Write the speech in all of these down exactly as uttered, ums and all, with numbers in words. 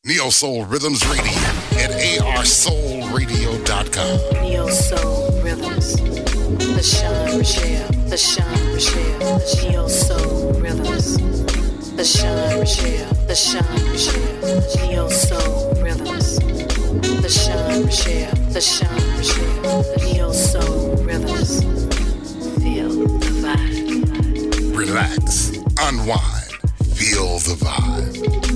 Neo Soul Rhythms Radio at a r soul radio dot com. Neo Soul Rhythms. The Sean Rochelle. The Sean Rochelle. The Neo Soul Rhythms. The Sean Rochelle. The Sean Rochelle. Neo Soul Rhythms. The Sean Rochelle. The Sean Rochelle. The Neo Soul Rhythms. Feel the vibe. Relax, unwind, feel the vibe.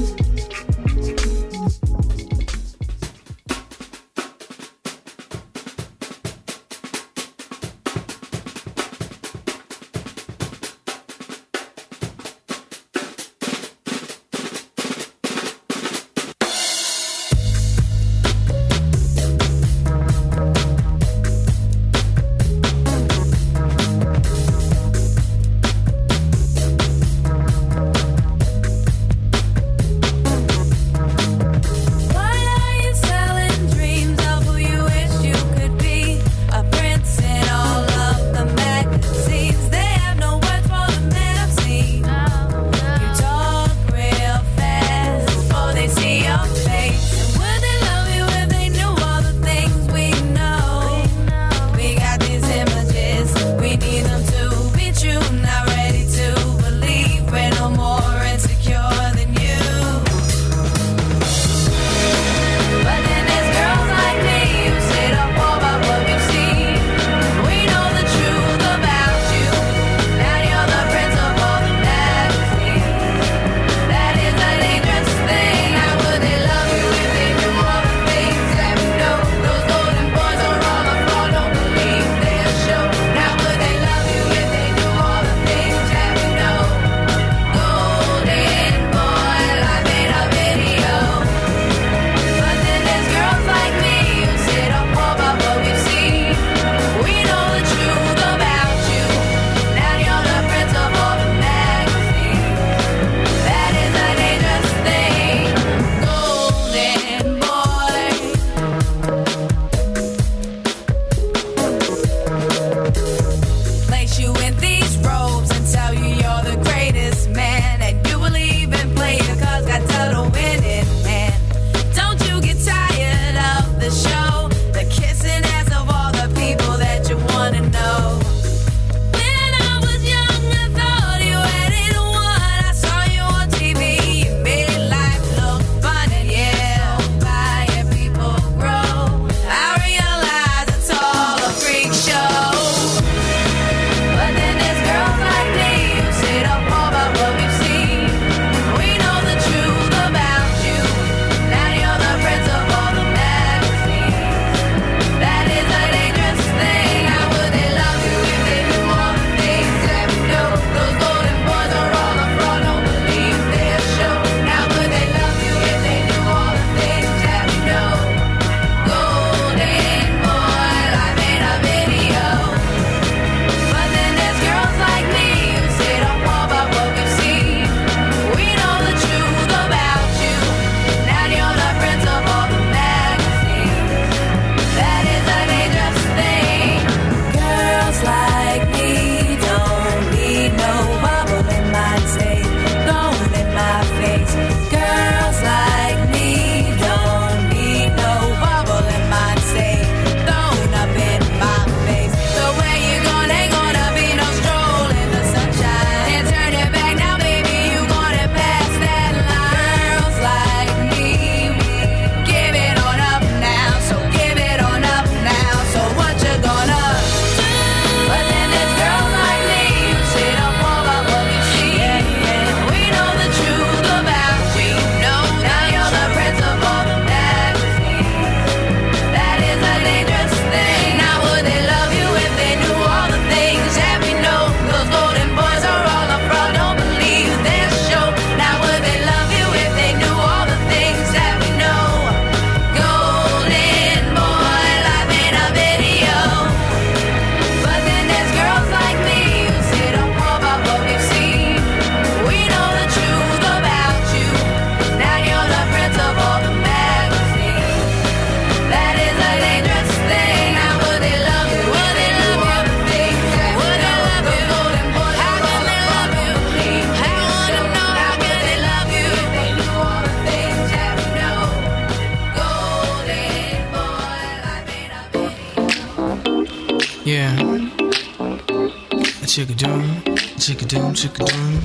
Chickadoom, chickadoom, chickadoom.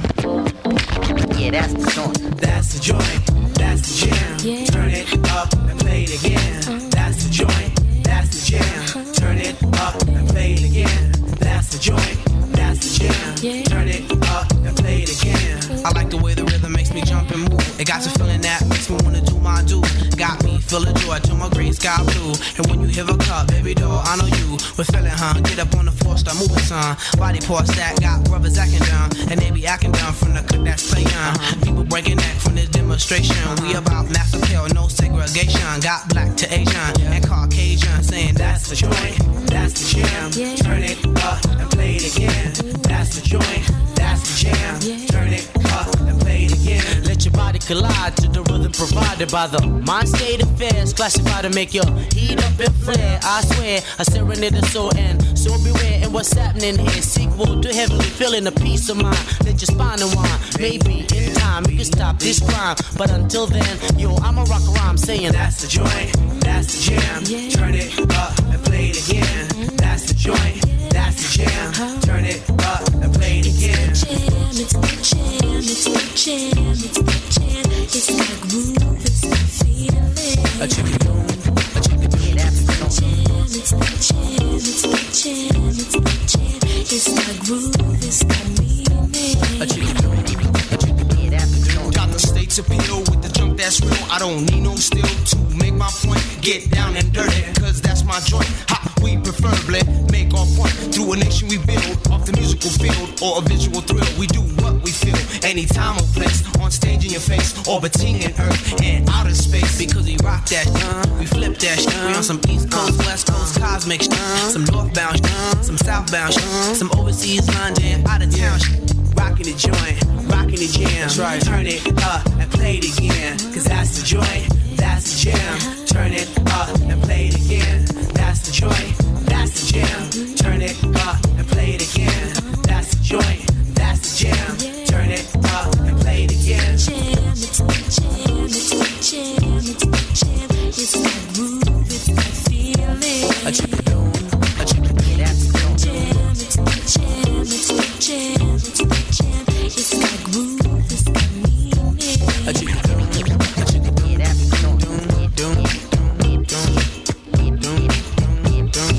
Yeah, that's the joint. That's the joint. That's the jam. Yeah. Turn it up and play it again. Uh-huh. That's the joint. That's the jam. Uh-huh. Turn it up and play it again. That's the joint. That's the jam. Yeah. Turn it up and play it again. I like the way the rhythm makes me jump and move. It got you feeling that makes me wanna do my do. Got me feeling joy to my gray sky blue. And when you hear a cup, baby doll, I know you we're feeling, huh? Get up on the floor, start moving, son. Body parts that got brothers acting down, and they be acting down from the cook that's playing. Uh-huh. People breaking neck from this demonstration. Uh-huh. We about mass appeal, no segregation. Got black to Asian yeah. and Caucasian, saying that's the joint, that's the jam. Yeah. Turn it up and play it again. That's the joint, that's the jam. Yeah. Turn it up and play it again. Let your body collide to the rhythm provided by the mind state affairs. Classified to make your heat up and flare. I swear, a serenade is so and so beware. And what's happening here? Sequel to heavenly feeling a peace of mind. Let your spine unwind. Maybe in time you can stop this crime. But until then, yo, I'ma rock a rhyme saying that's the joint, that's the jam. Yeah. Turn it up and play it again. Mm-hmm. That's the joint, that's the jam. Uh-huh. Turn it up and play it again. It's the jam, it's the jam, it's the jam, it's the jam. It's like groove, it's the feeling. A chicken boom, a chicken boom. Yeah, that's the jam, it's the jam, it's the jam, it's the jam. It's like groove, it's the meaning. A chicken boom, a chicken boom. Yeah, that's the joint. Got the states appeal with the junk that's real. I don't need no steel to make my point. Get down and dirty, cause that's my joint. Ha, we preferably make our point through a nation we build off the musical field or a visual thrill. We do what we feel, anytime or place, on stage in your face, orbiting in earth and outer space. Because we rock that shit, we flip that shit. We on some East Coast, West Coast, cosmic shit, some northbound shit, some southbound shit, some overseas London, out of town shit. Rockin' the joint, rockin' the jam. Right. Turn it up and play it again. Cause that's the joint, that's the jam. Turn it up and play it again. That's the joint, that's the jam. Turn it up and play it again. That's the joint, that's the jam. Turn it up and play it again. Jam, it's the jam, it's the jam, it's the jam. It's like groove, it's the feeling. A chicken boom, a chicken boom. That's the jam, it's the jam, it's the jam, it's the jam. It's like groove, it's the meaning. A chicken boom, a chicken boom. That's the doom, doom, doom, doom, doom, doom.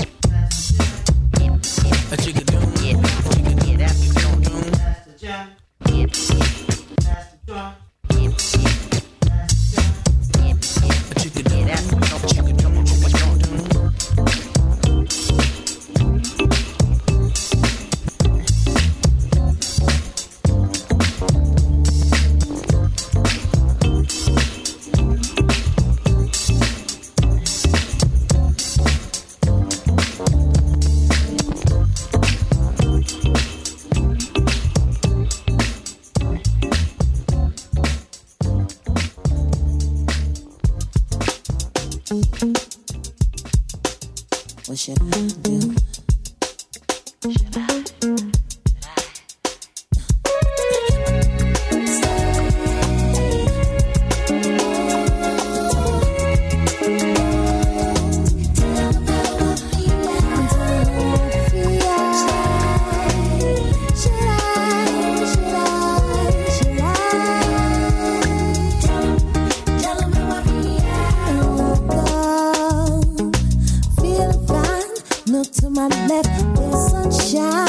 A chicken boom, yeah, chicken boom. That's the doom, doom. That's the jam. Yeah, that's the drum. Yeah, that's the jam. A chicken boom, that's the chicken boom, chicken boom. What should I do? Should I? To my left, there's sunshine.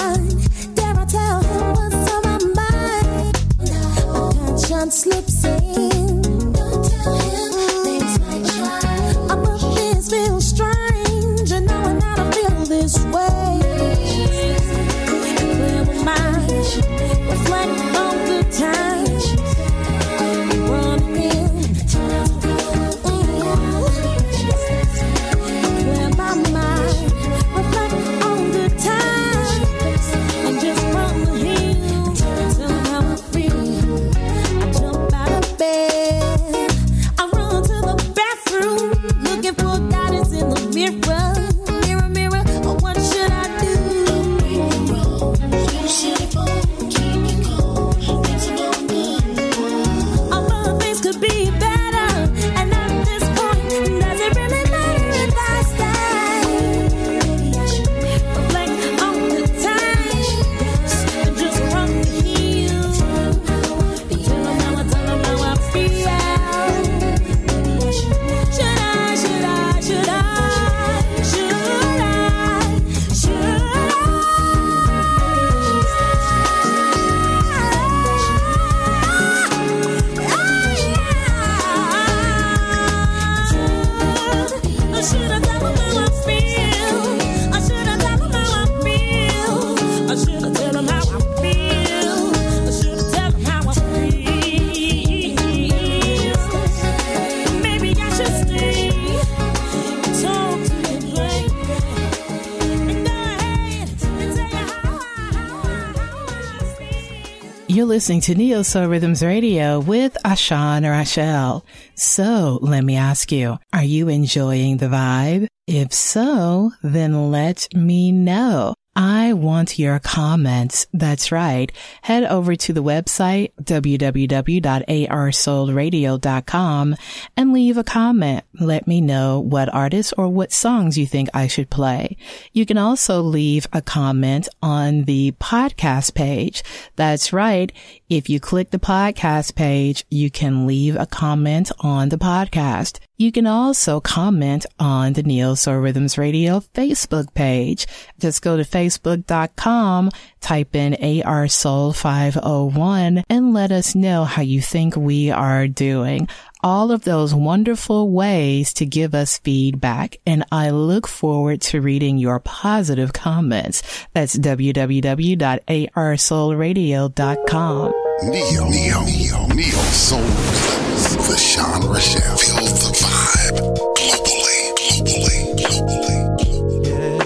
You're listening to Neo Soul Rhythms Radio with Ashan Rachel. So let me ask you, are you enjoying the vibe? If so, then let me know. I want your comments. That's right. Head over to the website, w w w dot a r soul radio dot com, and leave a comment. Let me know what artists or what songs you think I should play. You can also leave a comment on the podcast page. That's right. If you click the podcast page, you can leave a comment on the podcast. You can also comment on the Neo Soul Rhythms Radio Facebook page. Just go to facebook dot com, type in A R Soul five oh one, and let us know how you think we are doing. All of those wonderful ways to give us feedback, and I look forward to reading your positive comments. That's w w w dot a r soul radio dot com. Neo, Neo, Neo, Neo Soul Rhythms with Ashan Rachel. Feel the vibe globally, globally, globally. Yeah.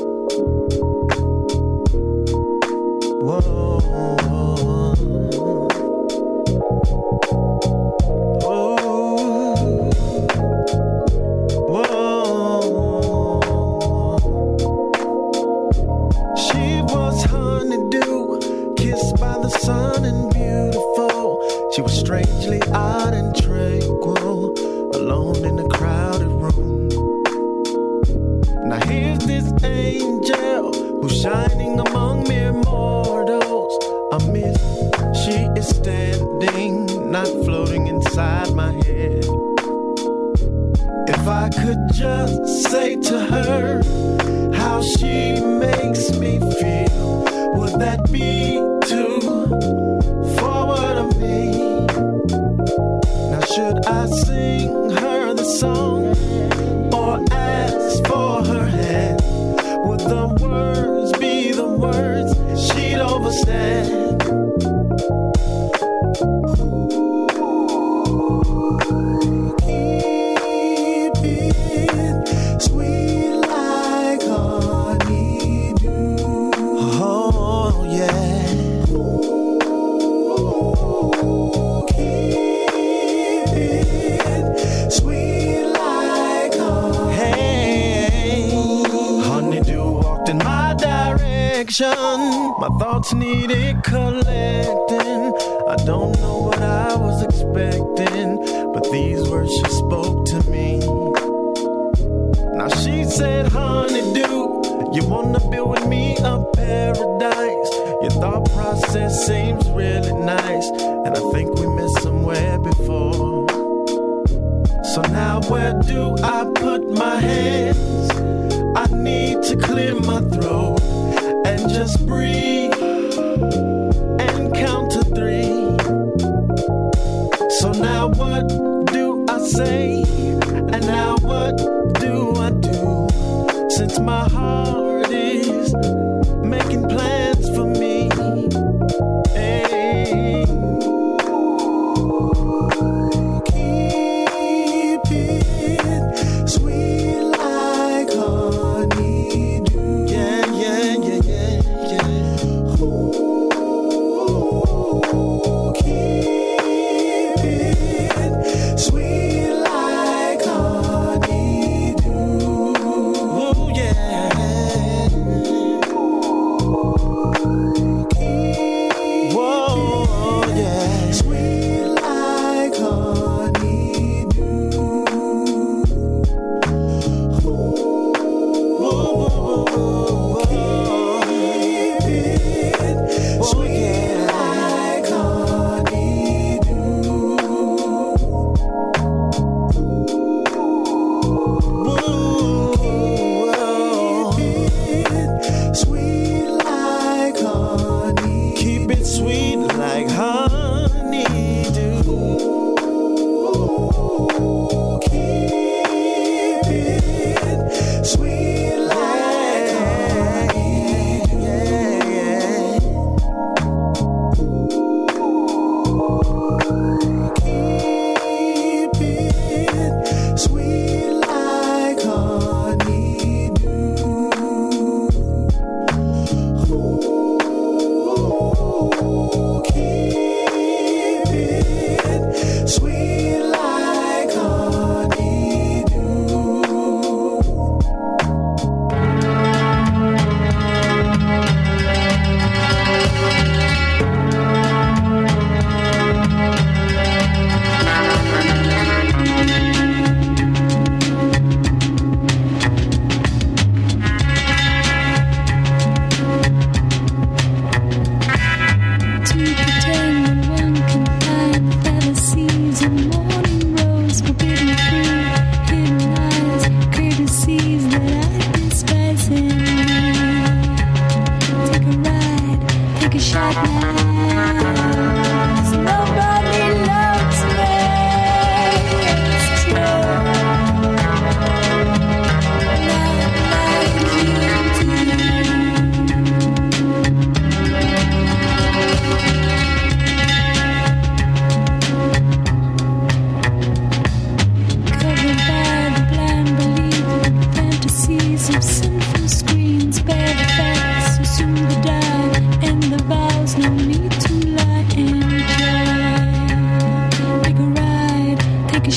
Whoa. She was strangely odd and tranquil, alone in a crowded room. Now here's this angel who's shining among mere mortals. A mist, she is standing, not floating inside my head. If I could just say to her how she makes me feel, would that be too forward of me? Now should I sing her the song or ask for her hand? Would the words be the words she'd understand? Keep it sweet like honeydew. Oh yeah. My thoughts needed collecting. I don't know what I was expecting, but these words she spoke to me. Now she said, honeydew, you wanna build with me a paradise. Your thought process seems really nice, and I think we met somewhere before. So now where do I put my hands? I need to clear my throat and just breathe and count to three. So now what do I say? And now what do I do? Since my heart is making plans for me. Hey. Keep it sweet like honeydew. Yeah, yeah, yeah, yeah, yeah. Ooh, keep it sweet like honeydew. Ooh, yeah.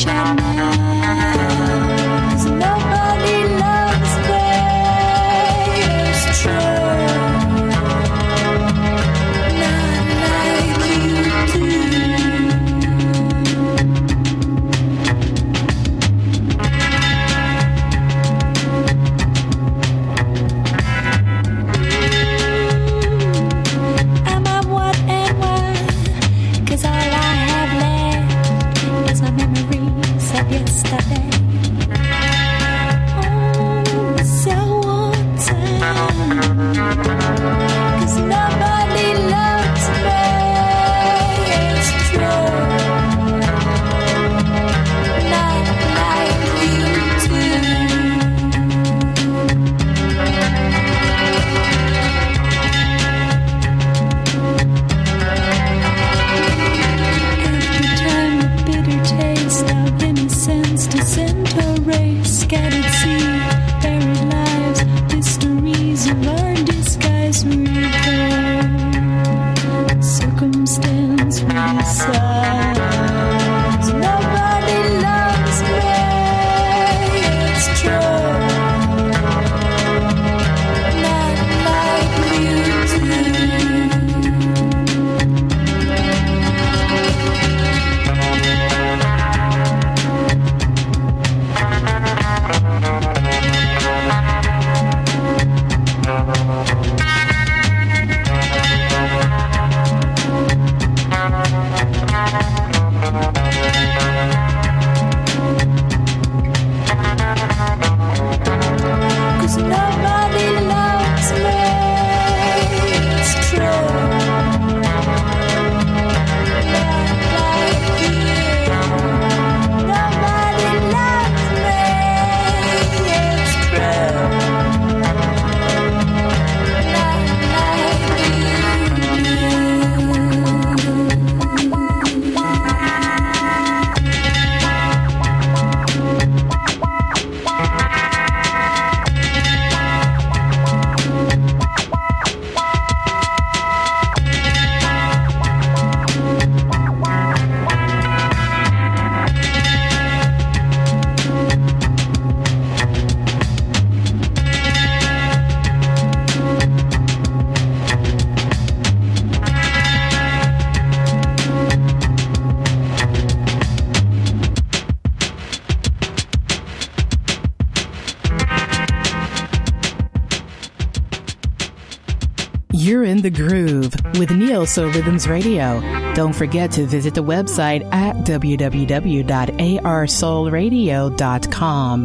You're in the groove with Neo Soul Rhythms Radio. Don't forget to visit the website at w w w dot a r soul radio dot com.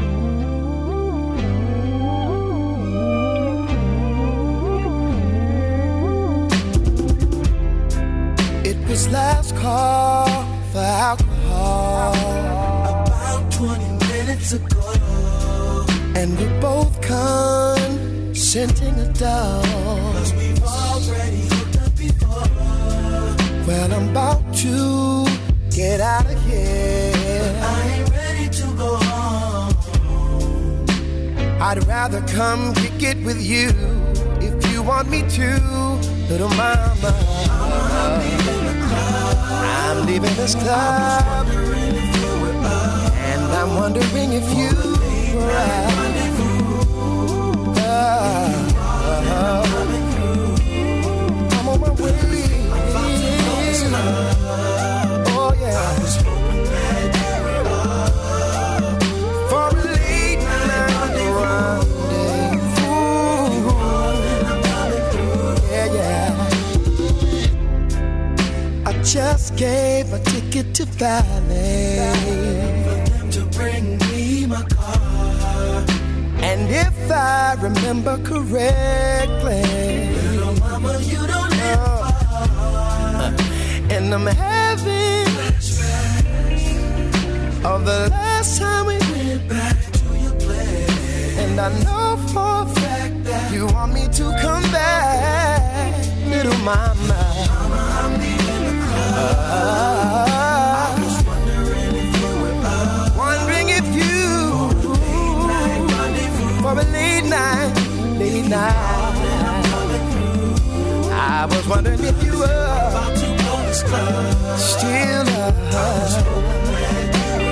It was last call for alcohol about twenty minutes ago, and we're both consenting a dog. Cause we've already hooked up before. Well, I'm about to get out of here, but I ain't ready to go home. I'd rather come kick it with you if you want me to, little mama. I'm leaving the club. I'm leaving this club. And I'm wondering if you were out. Uh, uh, I'm on my way. Oh yeah. For a late night rendezvous. Yeah, yeah. I just gave a ticket to Valley for them to bring me my car. And if I remember correctly, little mama, you don't live far. And I'm having flashbacks of the last time we went back to your place. And I know for a fact that you want me to come back, little mama. Mama, I'm leaving the club. Uh, I was wondering if you were up. Wondering if you for a late night, late night. I was wondering if you were about to go to this club. Still up.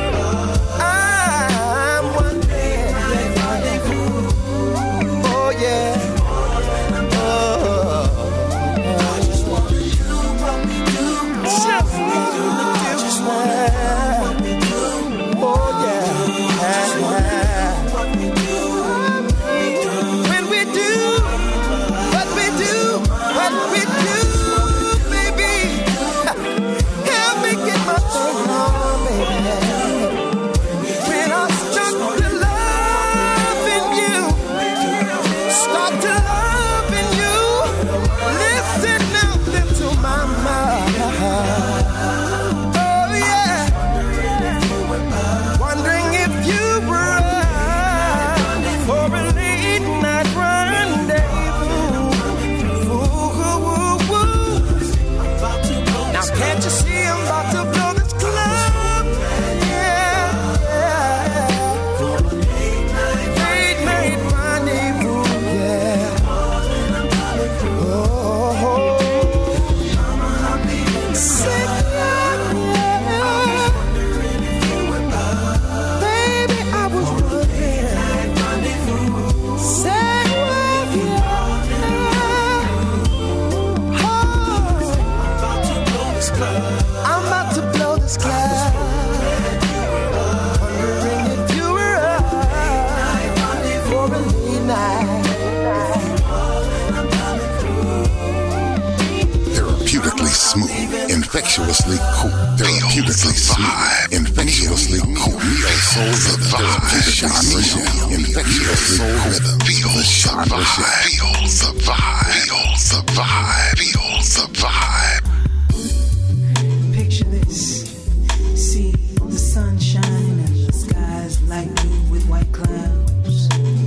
infectiously cool, therapeutically sweet, infectiously cool, neo soul rhythm, the Sean Rochelle, infectiously cool rhythm, feel the Sean Rochelle, feel the vibe, feel the vibe, feel the vibe. Picture this, see the sun shining and the skies light blue with white clouds,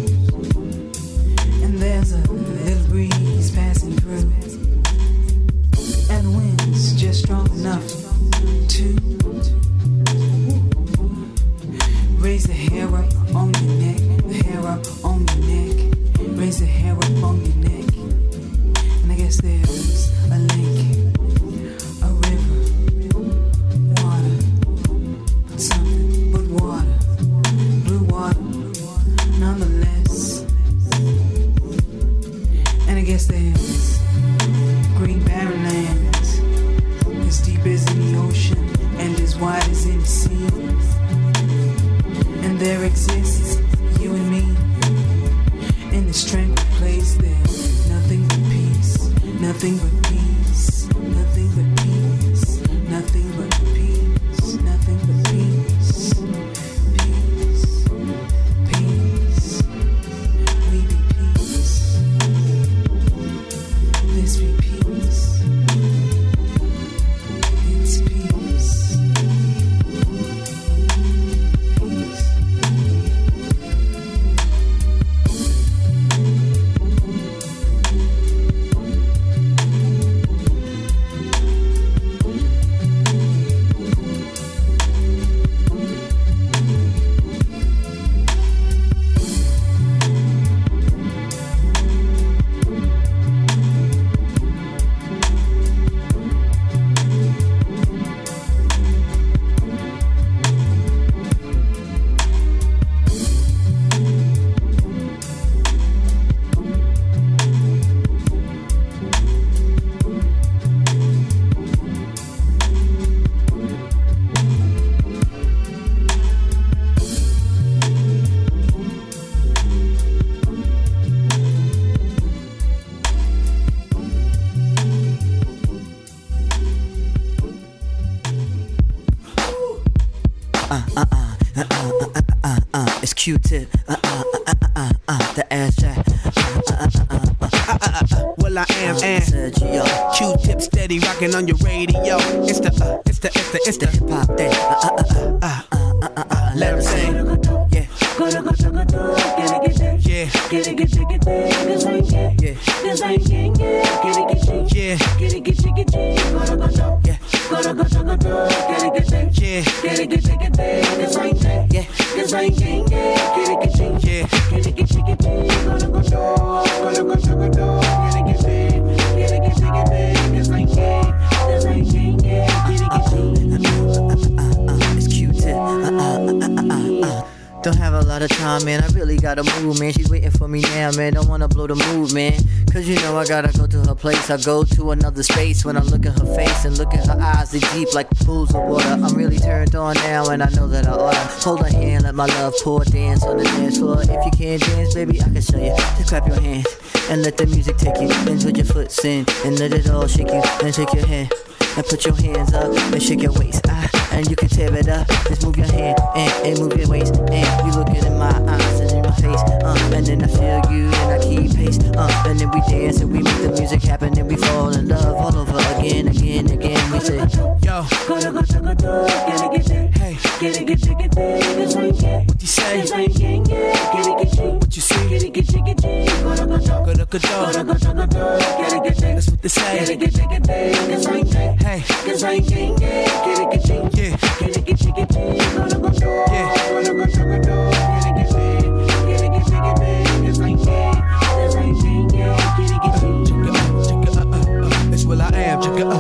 and there's a little breeze passing through. And the wind's just strong enough to raise the hair up on your neck, the hair up on your neck, raise the hair up on your neck. And I guess there's a lake, a river, water, but something but water, blue water, nonetheless. And I guess there's green barren lands, as deep as in the ocean and as wide as in the sea. And there exists you and me in this tranquil place. There's nothing but peace, nothing but peace, nothing but peace, nothing but peace, nothing but peace, peace, peace. We be peace. This be peace. It's peace. Peace. It's Q-Tip, uh, uh, uh, uh, uh, uh, the ass jack, uh, uh, uh, uh, uh, uh, uh, uh. Well, I am, and Q-Tip steady rocking on your radio. It's the, uh, it's the, it's the, it's the hip hop thing, uh, uh, uh, uh, uh, uh, uh, uh, let 'em sing, yeah. Yeah. Yeah. It's Q-Tip. Don't have a lot of time, man. I really gotta move, man. She's waiting for me now, man. Don't wanna blow the mood, man. Cause you know I gotta go to her place. I go to another space when I look at her face and look at her eyes. They deep like pools of water. I'm really turned on now, and I know that I oughta hold her hand, let my love pour, dance on the dance floor. If you can't dance, baby, I can show you. Just clap your hands and let the music take you. Then put your foot in and let it all shake you. Then shake your hand and put your hands up and shake your waist. Ah, and you can tear it up. Just move your hand and, and move your waist. And you looking in my eyes and in my face. Uh, and then I feel you and I keep pace. Uh, and then we dance and we make the music happen and we fall in love all over again, again, again. We say, yo, hey, what you say? What you see? That's what they say. Hey, that's what I am.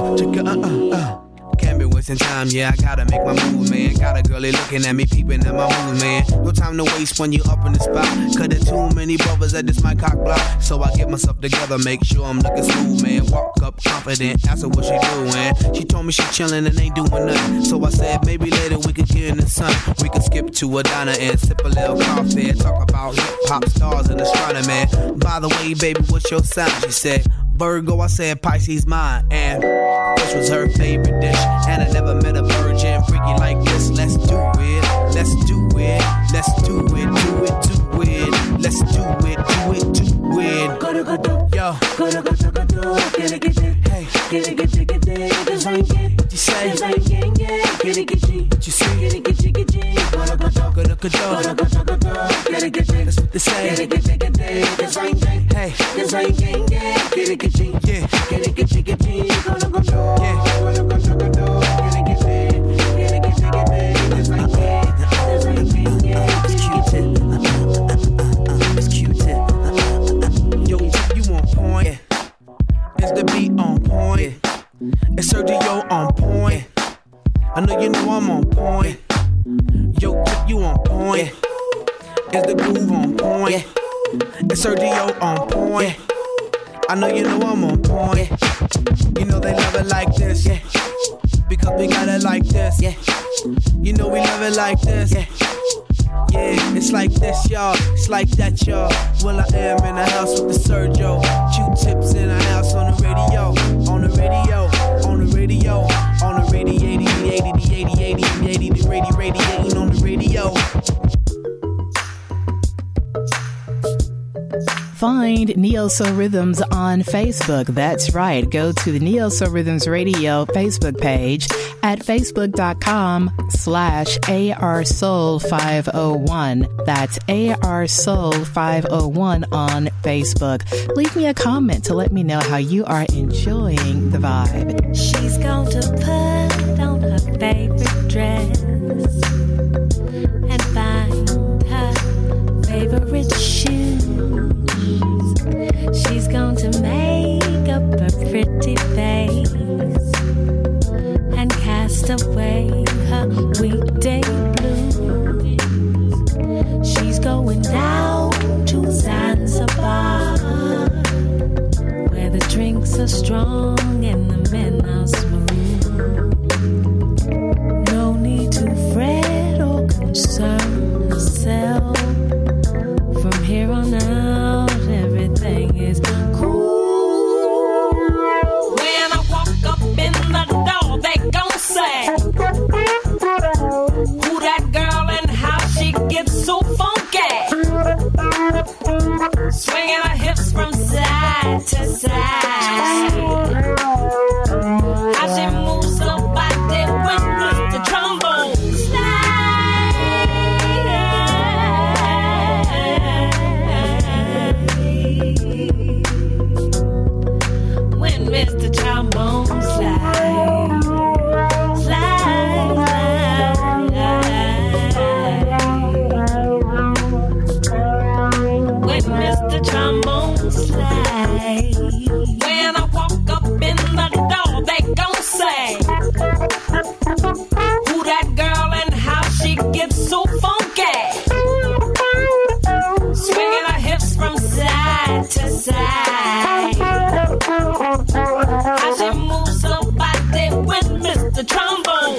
Can't be wasting time, yeah, I gotta make my move, man. Got a girlie looking at me, peeping at my moves, man. No time to waste when you up in the spot. Cause there's too many brothers at this my cock block. So I get myself together, make sure I'm looking smooth, man. Walk up confident, ask her what she doing. She told me she chillin' and ain't doing nothing. So I said, maybe later we could get in the sun. We could skip to a diner and sip a little coffee. Talk about hip-hop stars and astronomy, man. By the way, baby, what's your sign? She said, Virgo, I said Pisces mine. And fish was her favorite dish. And I never met a virgin freaky like this. Let's do it, let's do it, let's do it, do it, do it. Let's do it, do it, do it. Yo. Hey. What you say? What you see? That's what they say. Hey. Is the beat on point? Is Sergio on point? I know you know I'm on point. Yo, you on point? Is the groove on point? Is Sergio on point? I know you know I'm on point. You know they love it like this, yeah. Because we got it like this, yeah. You know we love it like this, yeah. Yeah, it's like this, y'all. It's like that, y'all. Well, I am in the house with the Sergio. Q-tips in the house on the radio. On the radio. On the radio. On the radio. eighty, eighty, eighty, eighty, eighty, the radio, radiating on the radio. Find Neo Soul Rhythms on Facebook. That's right. Go to the Neo Soul Rhythms Radio Facebook page at facebook.com slash ARSoul501. That's ARSoul501 on Facebook. Leave me a comment to let me know how you are enjoying the vibe. She's going to put on her favorite dress and find her favorite shoes. She's going to make up her pretty face and cast away her weekday blues. She's going down to Zanzibar, where the drinks are strong and the men are smooth. No need to fret or concern herself. From here on out, everything is cool. When I walk up in the door, they gon' say, who that girl and how she gets so funky, swinging her hips from side to side. How she moves her body with the trombone slide. When Mister Trombone slide, slide, slide. When Mister Trombone slide. When I walk up in the door, they gon' say, who that girl and how she gets so funky, swinging her hips from side to side. How she moves her body with Mister Trombone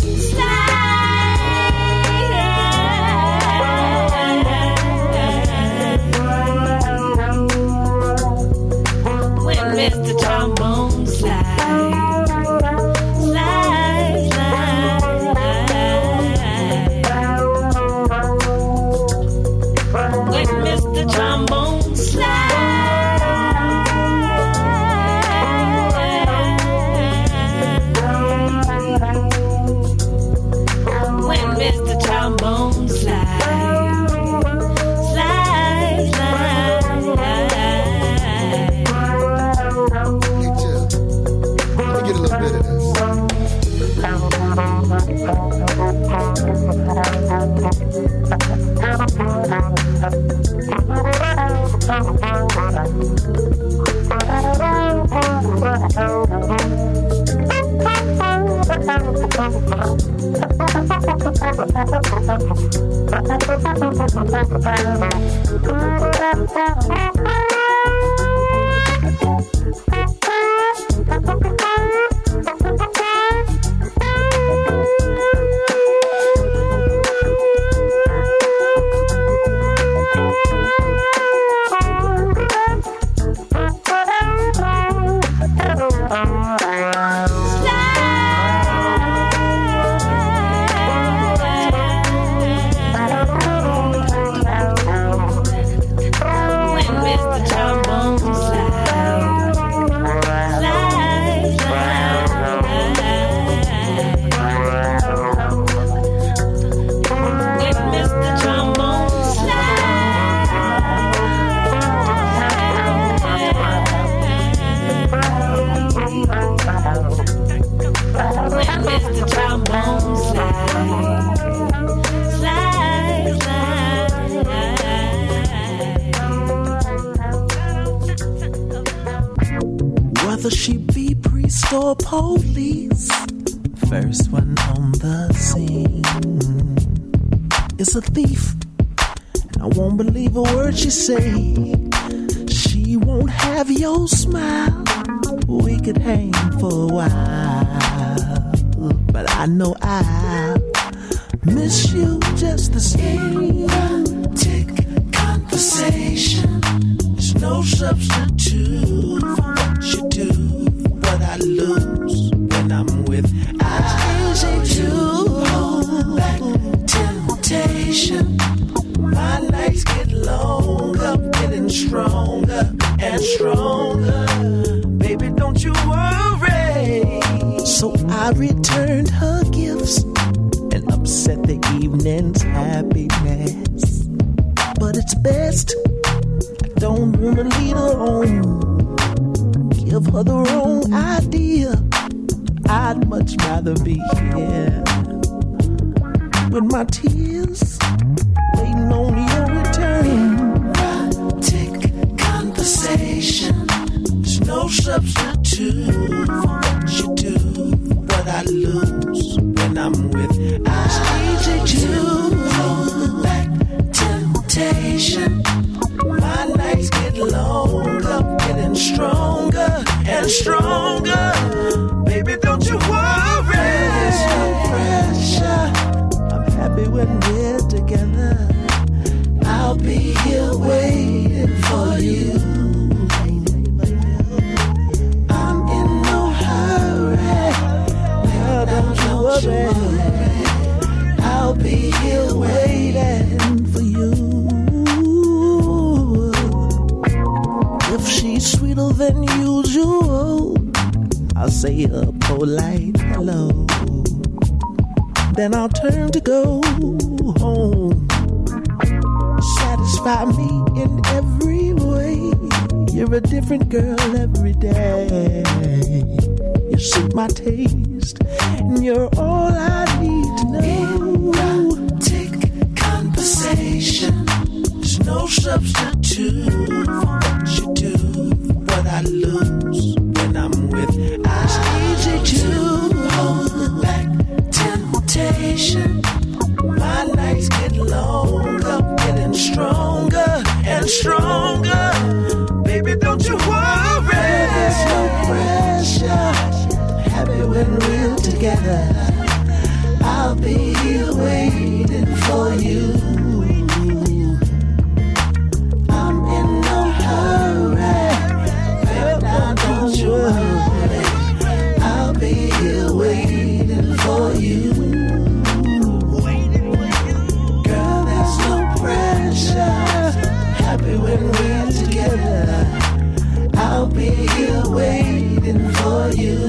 slide. When Mister Trombone slide, slide, slide. When Mister Trombone slide. When Mister Trombone slide, slide, slide. Let me get a little bit of this. Slide. whether she be priest or police. First one on the scene is a thief, and I won't believe a word she say. She won't have your smile. We could hang for a while, but I know I'll miss you just the same. Romantic conversation, there's no substitute for what you do. What I lose when I'm with I. It's easy to hold back temptation. My nights get longer, getting stronger and stronger. Baby, don't you worry. So I returned her gifts and upset the evening's happiness. But it's best, I don't wanna lead her on, give her the wrong idea. I'd much rather be here with my tears waiting on your return. Romantic conversation, there's no substitute for what you do. What I lose when I'm with I. It's easy to hold back temptation. My nights get longer, getting stronger and stronger. Baby, don't you worry. There's no pressure. I'm happy when we're together. I'll be here waiting for you. I'm in no hurry. Girl, don't you worry. I'll be here waiting for you. If she's sweeter than usual, I'll say a polite hello. Then I'll turn to go home. Satisfy me in every way. You're a different girl every day. You suit my taste, and you're all I need to know. Erotic conversation, there's no substitute for what you do. What I lose when I'm with I. It's easy to hold back temptation. My nights get longer, getting stronger and stronger. Baby, don't you worry. There's no pressure. Happy when we're together. I'll be here waiting for you. I'm in no hurry. Baby, now don't you worry. I'll be here waiting for you. Girl, there's no pressure. Happy when we're together. I'll be here waiting for you.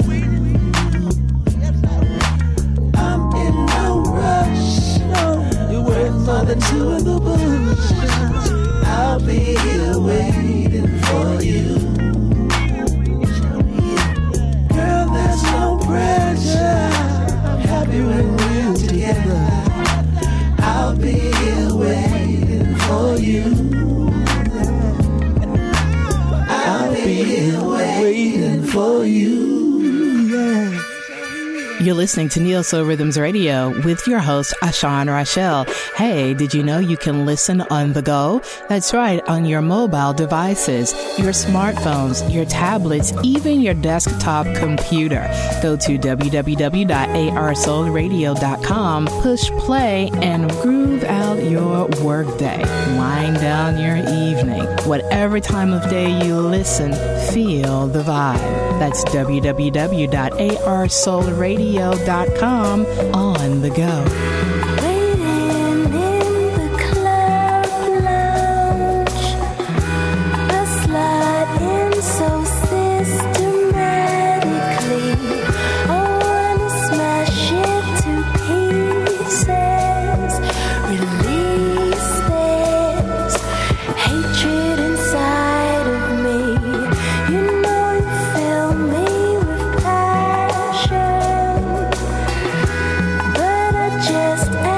I'm in no rush. You're worth more than two in the bush. I'll be here waiting for you. Girl, there's no pressure. Happy when we're together. I'll be here waiting for you. I'll be here waiting for you. Yeah. You're listening to Neo Soul Rhythms Radio with your host, Ashan Rachel. Hey, did you know you can listen on the go? That's right, on your mobile devices, your smartphones, your tablets, even your desktop computer. Go to w w w dot a r soul radio dot com, push play, and groove out your workday. Wind down your evening. Whatever time of day you listen, feel the vibe. That's w w w dot a r soul radio dot com on the go. Just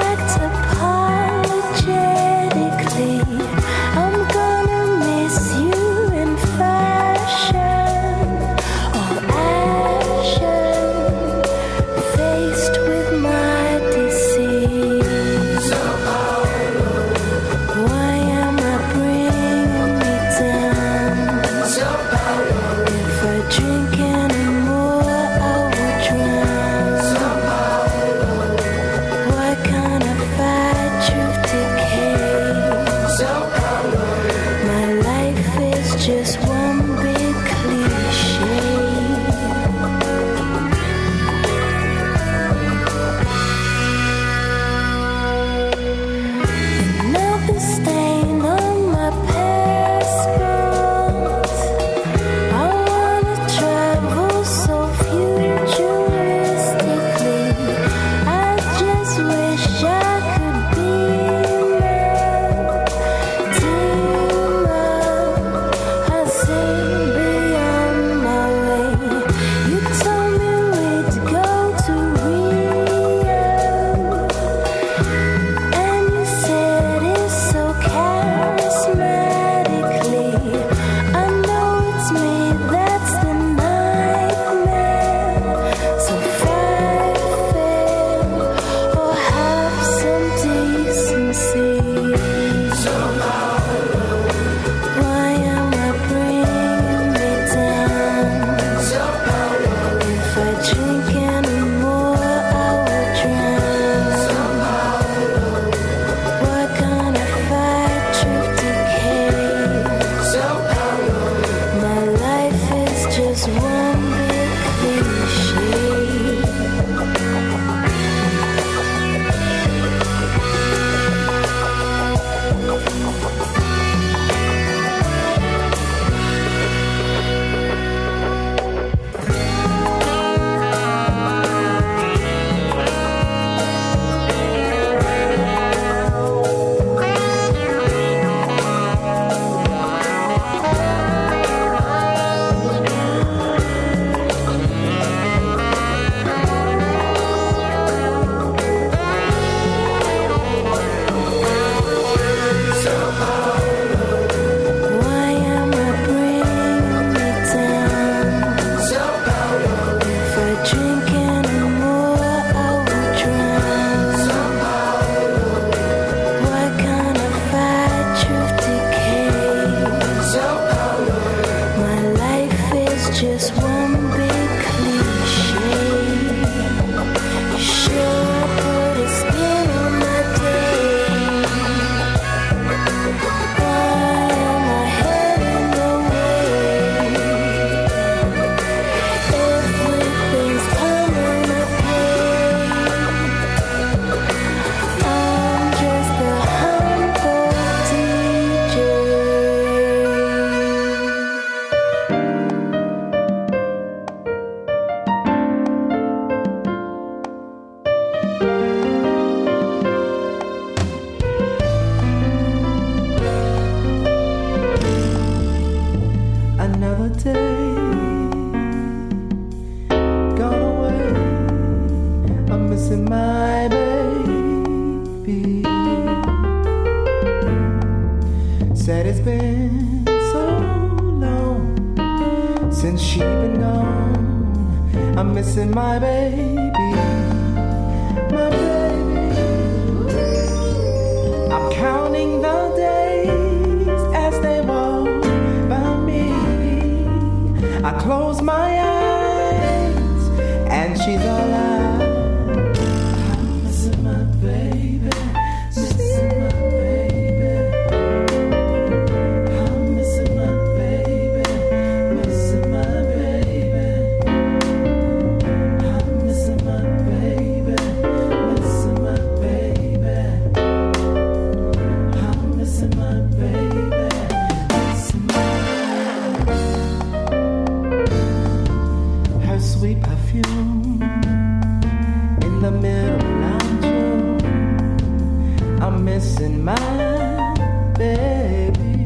said it's been so long since she been gone. I'm missing my baby, my baby. I'm counting the days as they walk by me. I close my eyes and she's all I. I'm missing my baby, missing my baby. I'm missing my baby, missing my baby. I'm missing my baby, missing my baby. I'm missing my baby, missing my her sweet perfume in the middle lounge room. I'm missing my baby,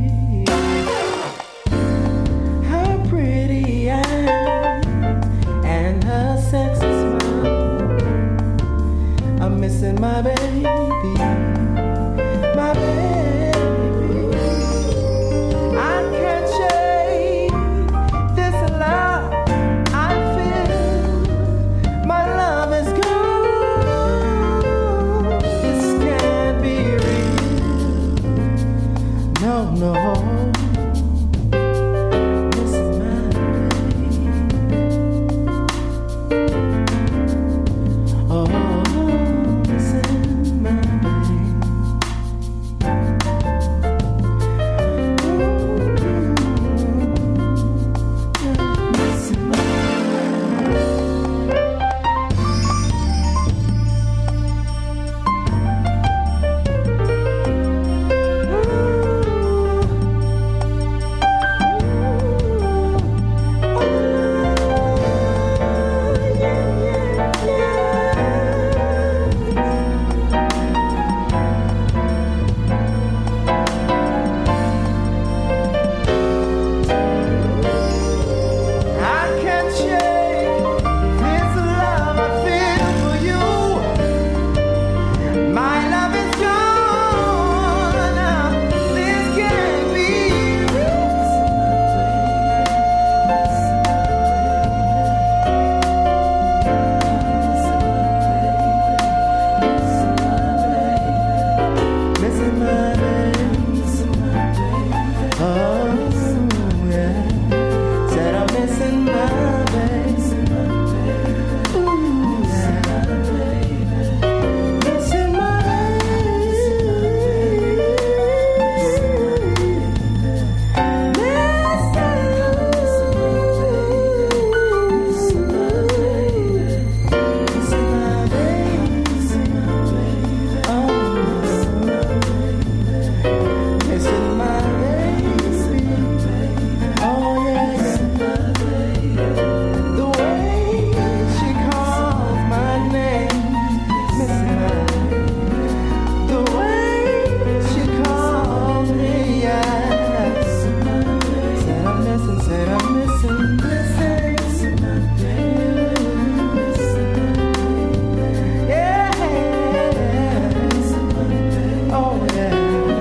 her pretty eyes and her sexy smile. I'm missing my baby, my baby. I can't shake this love I feel. My love is gone. This can't be real. No, no. Missing my baby. Oh, missing my baby. Missing my I can't shake this love I feel for you. My love is gone. This can't be missing my baby. Oh, yeah. Said I'm missing my baby. Ooh, yeah. Missing my Missing my baby. Oh, yeah. The way she calls my name. Missing my baby. The way she calls me, yeah. Said I'm missing, said I'm missing, missing my baby. Yeah. Oh, yeah.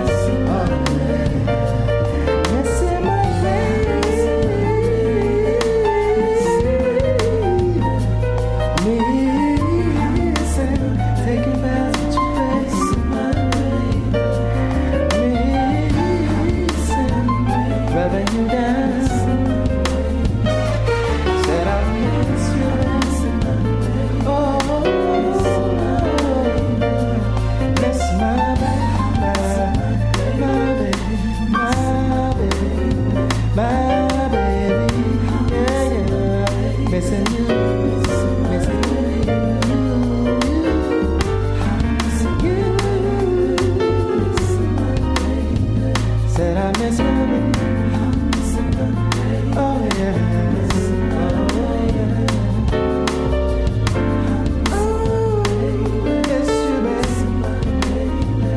Missing my baby, missing, taking back your face, missing, rubbing you down. Said I miss you, oh, miss my baby, my baby, my baby, my baby, yeah, yeah. Missing you, missing you, you. Said I miss my baby. Oh, yeah. Oh, yeah. Oh, miss you, baby.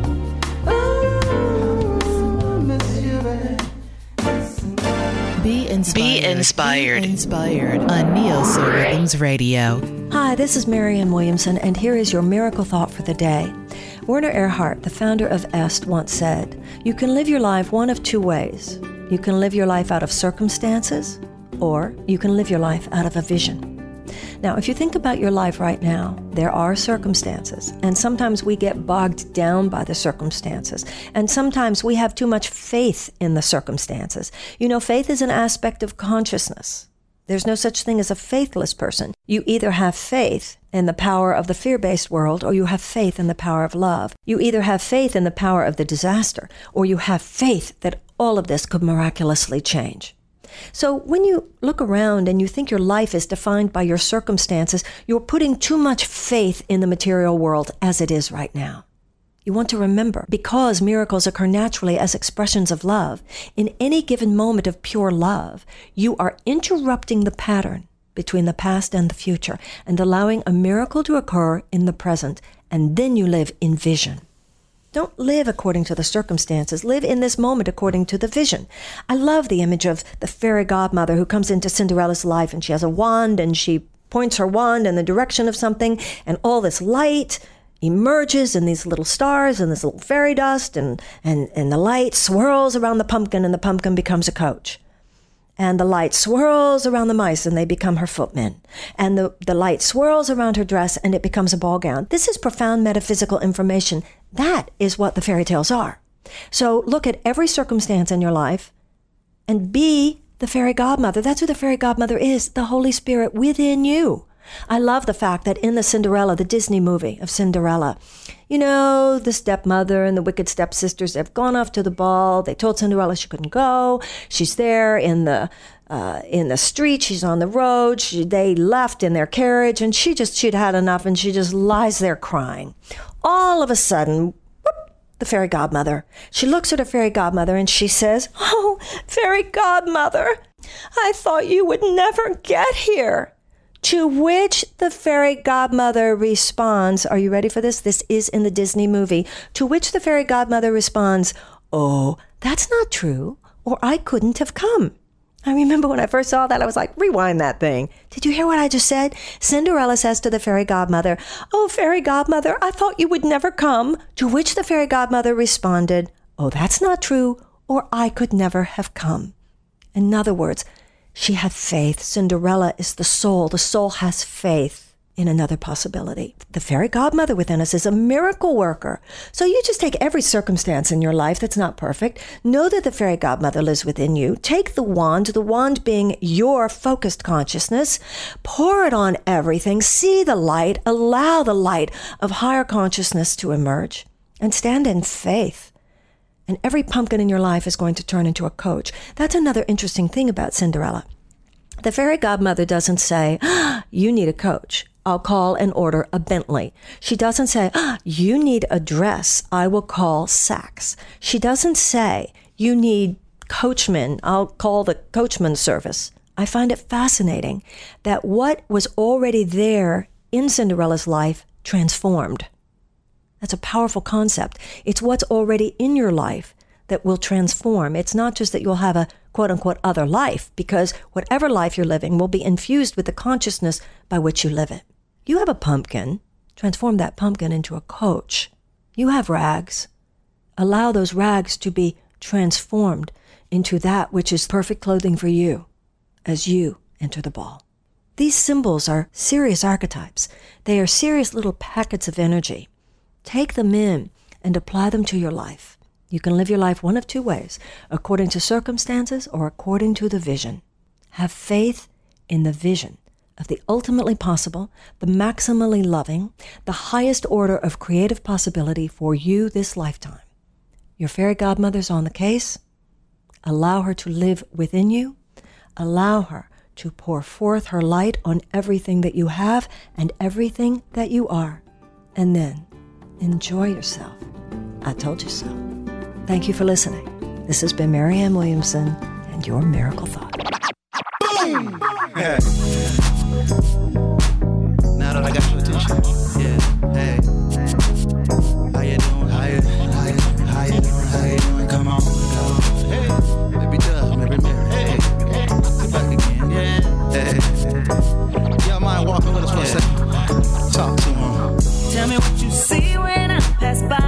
Oh, miss you, baby. Be inspired. Be inspired. Be inspired on Neo Soul Rhythms Radio. Hi, this is Marianne Williamson, and here is your miracle thought for the day. Werner Erhard, the founder of E S T, once said, "You can live your life one of two ways. You can live your life out of circumstances, or you can live your life out of a vision." Now, if you think about your life right now, there are circumstances, and sometimes we get bogged down by the circumstances, and sometimes we have too much faith in the circumstances. You know, faith is an aspect of consciousness. There's no such thing as a faithless person. You either have faith in the power of the fear-based world, or you have faith in the power of love. You either have faith in the power of the disaster, or you have faith that all of this could miraculously change. So when you look around and you think your life is defined by your circumstances, you're putting too much faith in the material world as it is right now. You want to remember, because miracles occur naturally as expressions of love, in any given moment of pure love, you are interrupting the pattern between the past and the future and allowing a miracle to occur in the present, and then you live in vision. Don't live according to the circumstances. Live in this moment according to the vision. I love the image of the fairy godmother who comes into Cinderella's life, and she has a wand, and she points her wand in the direction of something, and all this light emerges, and these little stars and this little fairy dust, and, and, and the light swirls around the pumpkin, and the pumpkin becomes a coach. And the light swirls around the mice, and they become her footmen. And the, the light swirls around her dress, and it becomes a ball gown. This is profound metaphysical information. That is what the fairy tales are. So look at every circumstance in your life and be the fairy godmother. That's who the fairy godmother is, the Holy Spirit within you. I love the fact that in the Cinderella, the Disney movie of Cinderella, you know, the stepmother and the wicked stepsisters have gone off to the ball. They told Cinderella she couldn't go. She's there in the uh, in the street. She's on the road. She, they left in their carriage, and she just, she'd had enough, and she just lies there crying. All of a sudden, whoop, the fairy godmother. She looks at her fairy godmother, and she says, "Oh, fairy godmother, I thought you would never get here." To which the fairy godmother responds, are you ready for this? This is in the Disney movie. To which the fairy godmother responds, "Oh, that's not true, or I couldn't have come." I remember when I first saw that, I was like, rewind that thing. Did you hear what I just said? Cinderella says to the fairy godmother, "Oh, fairy godmother, I thought you would never come." To which the fairy godmother responded, "Oh, that's not true, or I could never have come." In other words, she had faith. Cinderella is the soul. The soul has faith in another possibility. The fairy godmother within us is a miracle worker. So you just take every circumstance in your life that's not perfect. Know that the fairy godmother lives within you. Take the wand, the wand being your focused consciousness. Pour it on everything. See the light. Allow the light of higher consciousness to emerge. And stand in faith. And every pumpkin in your life is going to turn into a coach. That's another interesting thing about Cinderella. The fairy godmother doesn't say, "Ah, you need a coach. I'll call and order a Bentley." She doesn't say, "Ah, you need a dress. I will call Saks." She doesn't say, "You need coachmen. I'll call the coachman service." I find it fascinating that what was already there in Cinderella's life transformed. That's a powerful concept. It's what's already in your life that will transform. It's not just that you'll have a quote-unquote other life, because whatever life you're living will be infused with the consciousness by which you live it. You have a pumpkin. Transform that pumpkin into a coach. You have rags. Allow those rags to be transformed into that which is perfect clothing for you as you enter the ball. These symbols are serious archetypes. They are serious little packets of energy. Take them in and apply them to your life. You can live your life one of two ways, according to circumstances or according to the vision. Have faith in the vision of the ultimately possible, the maximally loving, the highest order of creative possibility for you this lifetime. Your fairy godmother's on the case. Allow her to live within you. Allow her to pour forth her light on everything that you have and everything that you are. And then enjoy yourself. I told you so. Thank you for listening. This has been Marianne Williamson and your Miracle Thought. Boom! Yeah. Now that I got your attention, yeah. Hey, how you doing? How you, how you, how you doing? How you doing? Come on, come on. Hey, baby dove, baby Mary. Hey, hey, sit back again. Yeah. Hey, y'all mind walking with us for a second? Talk to him. Tell me what you see when I pass by.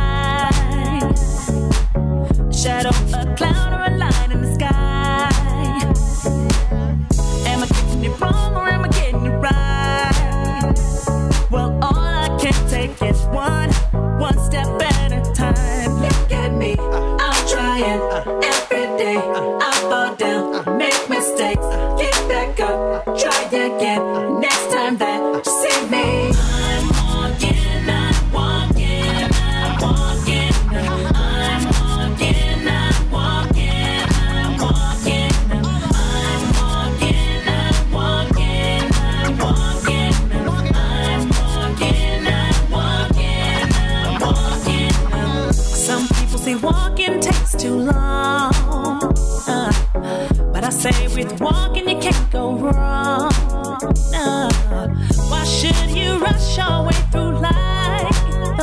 I fall down, make mistakes, get back up, try again. Next time that you see me, I'm walking, I'm walking, I'm walking. I'm walking, I'm walking, I'm walking. I'm walking, I'm walking, I'm walking. I'm walking, I'm walking, I'm walking. Some people say walking takes too long, uh, but I say with walking you can't go wrong. Uh, why should you rush your way through life?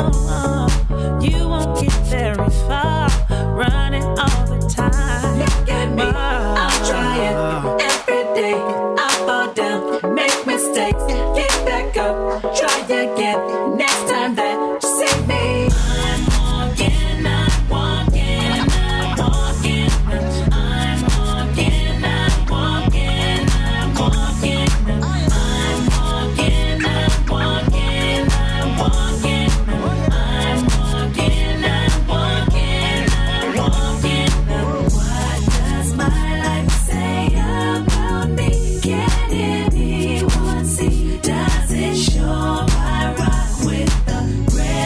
Uh, you won't get very far running all the time. Look at me, I'm trying every day. I fall down, make mistakes, get back up, try again. Next time that you see me, I'm walking, I'm walking, I'm walking. I'm walking, I'm walking, I'm walking. I'm walking, I'm walking, I'm walking. I'm walking, I'm walking, I'm walking. What does my life say about me? Can anyone see? Does it show I rock with the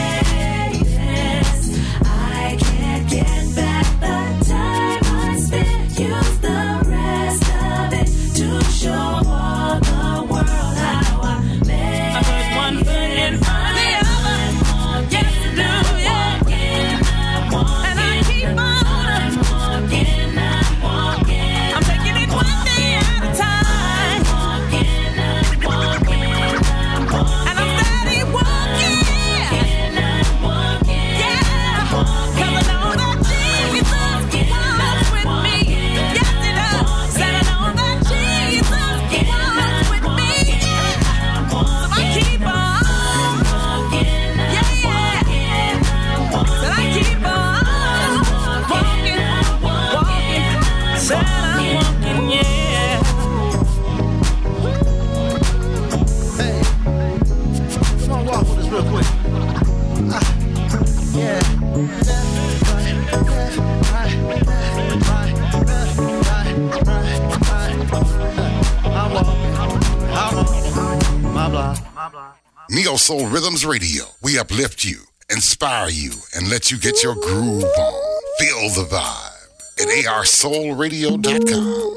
greatest? I can't get back the time I spent. Use the rest of it to show all the world how I made. I put one foot in front of the other. Yes, I do, yeah. And I keep on. I'm walking, I'm walking. I'm taking it one day at a time. I'm walking, I'm walking, I'm walking. And I'm steady walking. I'm walking, yeah. 'Cause I know that Jesus walks with me. Yes, he does. Said I know that Jesus walks with me. So I keep on walking, yeah, yeah. Said I keep on walking, walking. Said I'm walking, yeah. Hey, come on, walk with us real quick. Ah, yeah. Left, right, left, right, left, right, left, right, right, right. I'm walking, I'm on my block. Neo Soul Rhythms Radio. We uplift you, inspire you, and let you get your groove on. Feel the vibe at A R soul radio dot com.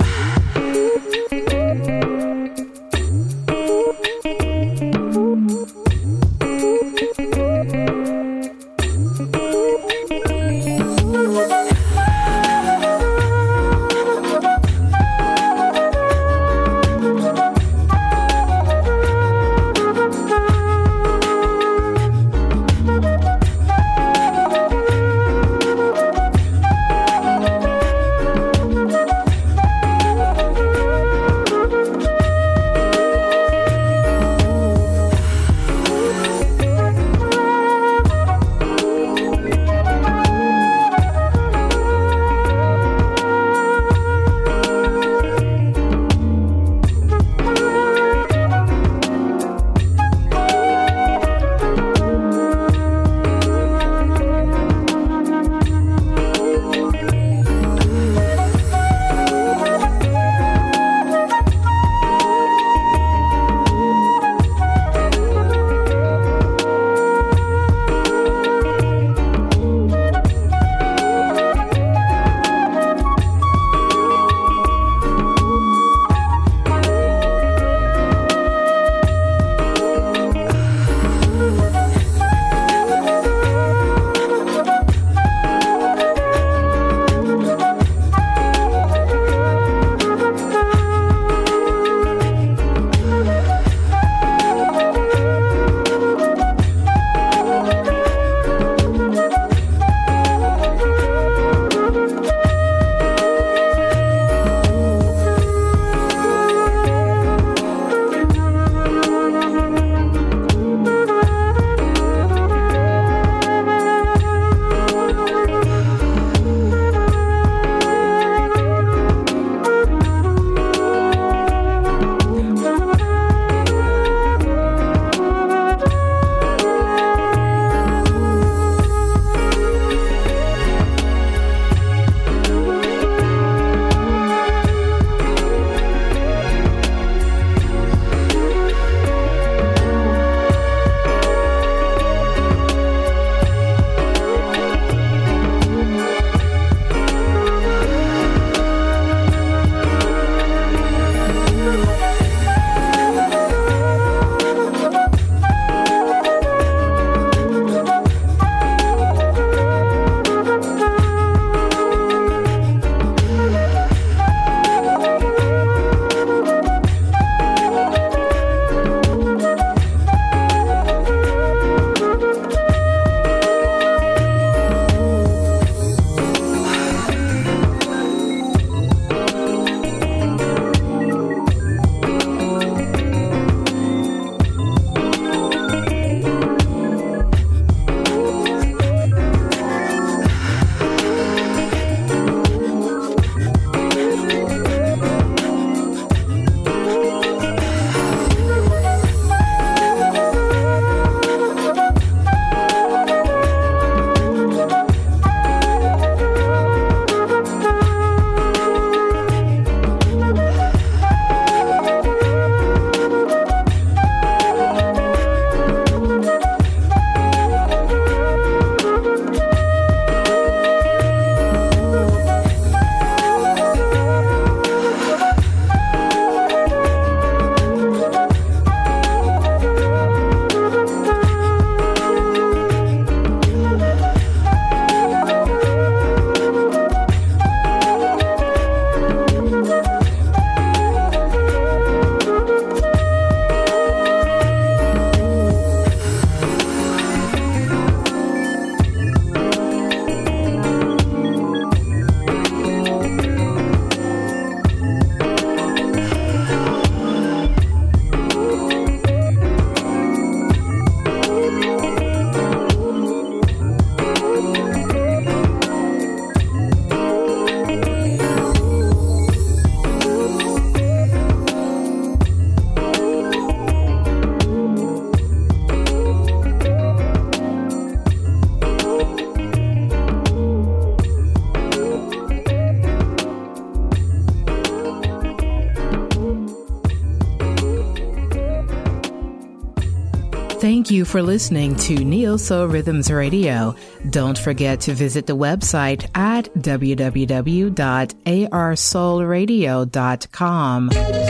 Thank you for listening to Neo Soul Rhythms Radio. Don't forget to visit the website at w w w dot a r soul radio dot com.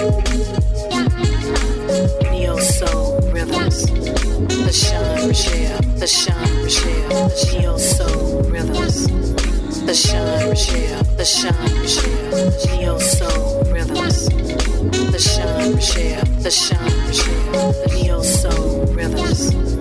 Neo Soul Rhythms. The Sean Rochelle. The Sean Rochelle. Neo Soul Rhythms. The Sean Rochelle. The Sean Rochelle. Neo Soul Rhythms. The Sean Rochelle. The Sean Rochelle. The Neo Soul Rhythms.